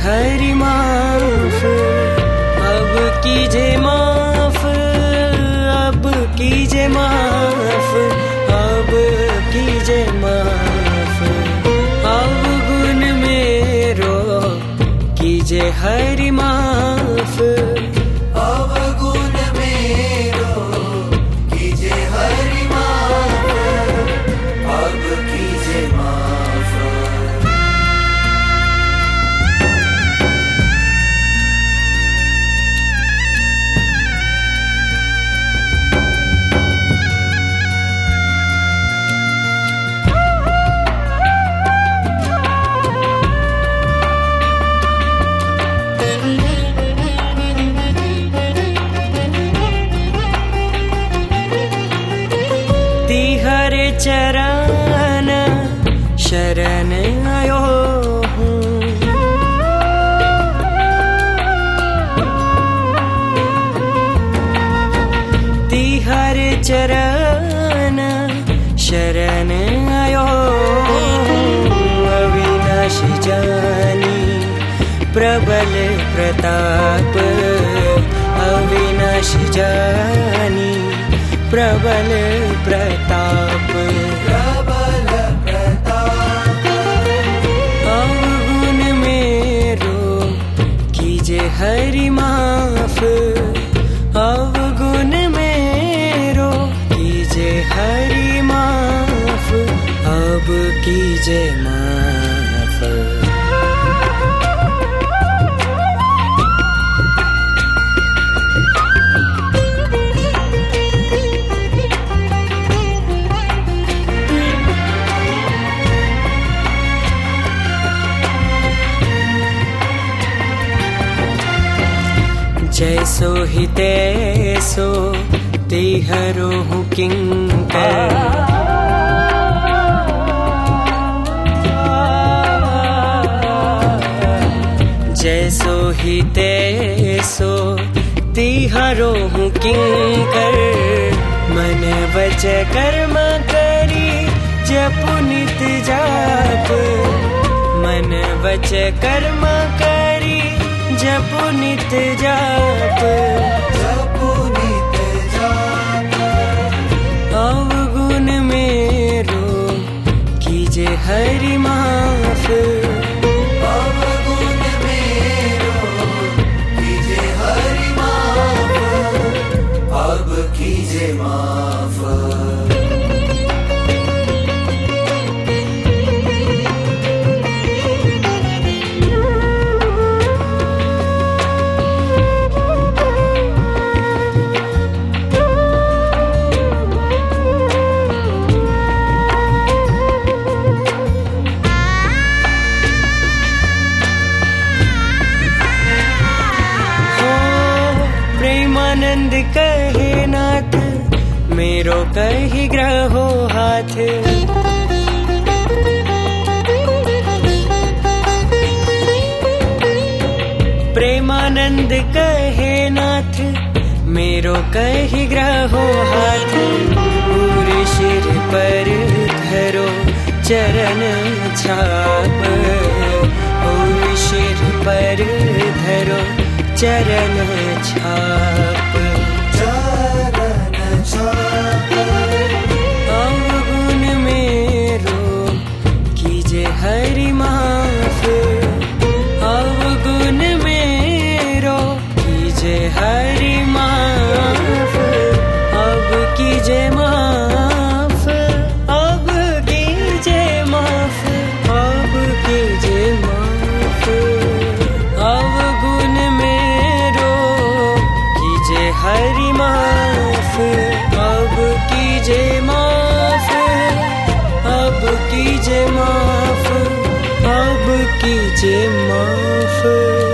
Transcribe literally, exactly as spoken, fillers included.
हरि माफ, अब कीजिए माफ, अब कीजिए माफ, अब कीजिए माफ, अवगुण मेरो कीजिए हरि माफ, अवगुण मेरो कीजिए हरि माफ, अब कीजिए माफ। हरे चरण शरण आयो हूँ, तिहरे चरण शरण आयो हूँ, अविनाशी जानी प्रबल प्रताप, अविनाशी जानी प्रबल प्रताप, प्रबल प्रताप, अवगुण मेरो कीजिए हरि माफ, अवगुण मेरो कीजिए हरि माफ, अब कीजिए माफ। जैसो ही तैसो तिहरो हूँ किंकर, जैसो ही तैसो तिहरो हूँ किंकर, मन वच कर्म करी जपु नित जाप, मन वच कर्म करी जपु नित जाप, जपु नित जाप, अवगुण मेरो कीजिए हरि माफ, अवगुण मेरो कीजिए हरि माफ, अब कीजिए माफ। प्रेमानंद कहे नाथ मेरो कही ग्रहो हाथ, प्रेमानंद कहे नाथ मेरो कही ग्रहो हाथ, पूरे सिर पर धरो चरण छाप, पूरे सिर पर धरो चरण छाप, चरण छाप, अवगुण मेरो कीजिए हरि माफ, अवगुण मेरो कीजिए हरि माफ, अब कीजिए माफ, अब कीजिए माफ, अब कीजिए माफ, अवगुण मेरो कीजिए हरि माफ, अब कीजिए माफ, अब कीजिए माफ, अब कीजिए माफ।